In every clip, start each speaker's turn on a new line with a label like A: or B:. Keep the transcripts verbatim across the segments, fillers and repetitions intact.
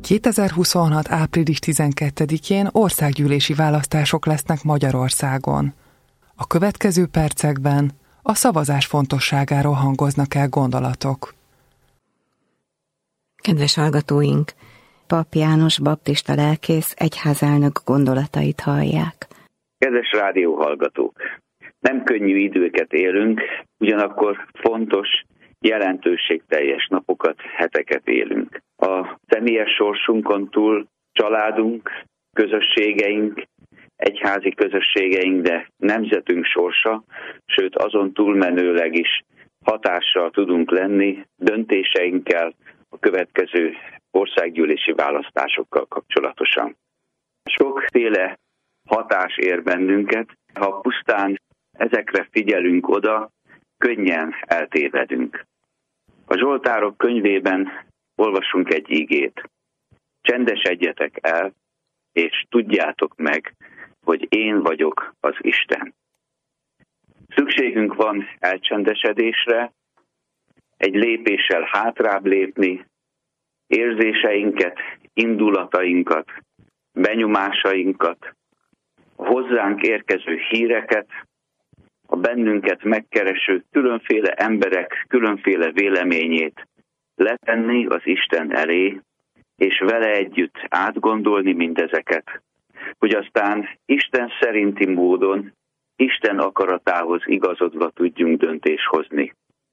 A: kétezer-huszonhat. április tizenkettedikén országgyűlési választások lesznek Magyarországon. A következő percekben a szavazás fontosságáról hangoznak el gondolatok.
B: Kedves hallgatóink, Pap János baptista lelkész egyházelnök gondolatait hallják.
C: Kedves rádióhallgatók! Nem könnyű időket élünk, ugyanakkor fontos, jelentőségteljes napokat, heteket élünk. A személyes sorsunkon túl családunk, közösségeink, egyházi közösségeink, de nemzetünk sorsa, sőt azon túlmenőleg is hatással tudunk lenni döntéseinkkel a következő országgyűlési választásokkal kapcsolatosan. Sokféle hatás ér bennünket, ha pusztán ezekre figyelünk oda, könnyen eltévedünk. A Zsoltárok könyvében olvasunk egy igét. Csendesedjetek el, és tudjátok meg, hogy én vagyok az Isten. Szükségünk van elcsendesedésre, egy lépéssel hátrább lépni, érzéseinket, indulatainkat, benyomásainkat, a hozzánk érkező híreket, a bennünket megkereső különféle emberek különféle véleményét letenni az Isten elé, és vele együtt átgondolni mindezeket, hogy aztán Isten szerinti módon, Isten akaratához igazodva tudjunk döntést hozni.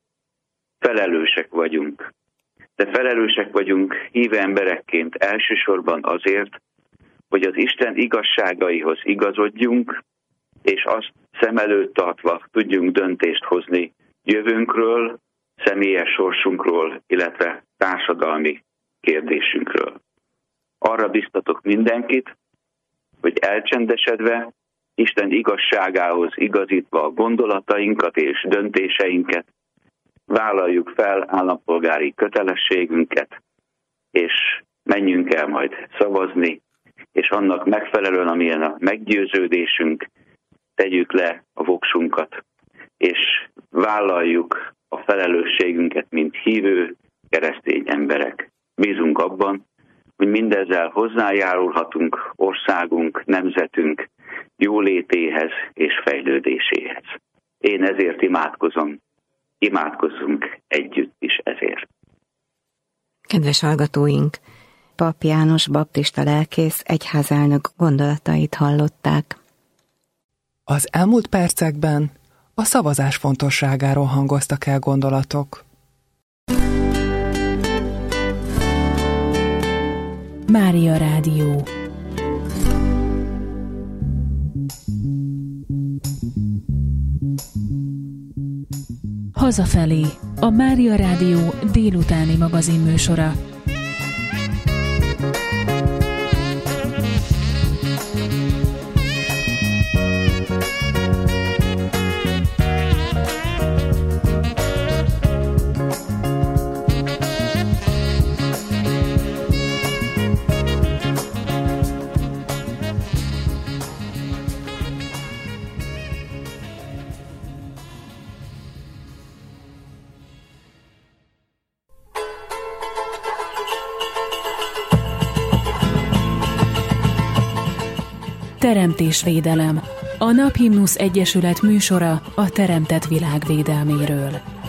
C: Felelősek vagyunk. De felelősek vagyunk hívő emberekként elsősorban azért, hogy az Isten igazságaihoz igazodjunk, és azt szem előtt tartva tudjunk döntést hozni jövőnkről, személyes sorsunkról, illetve társadalmi kérdésünkről. Arra biztatok mindenkit, hogy elcsendesedve, Isten igazságához igazítva a gondolatainkat és döntéseinket, vállaljuk fel állampolgári kötelességünket, és menjünk el majd szavazni, és annak megfelelően, amilyen a meggyőződésünk, tegyük le a voksunkat, és vállaljuk a felelősségünket, mint hívő keresztény emberek. Bízunk abban, hogy mindezzel hozzájárulhatunk országunk, nemzetünk jólétéhez és fejlődéséhez. Én ezért imádkozom, imádkozzunk együtt is ezért.
B: Kedves hallgatóink, Pap János baptista lelkész egyházelnök gondolatait hallották.
A: Az elmúlt percekben a szavazás fontosságáról hangoztak el gondolatok.
D: Mária Rádió. Hazafelé, a Mária Rádió délutáni magazinműsora. Teremtésvédelem. A Naphimnusz Egyesület műsora a teremtett világ védelméről.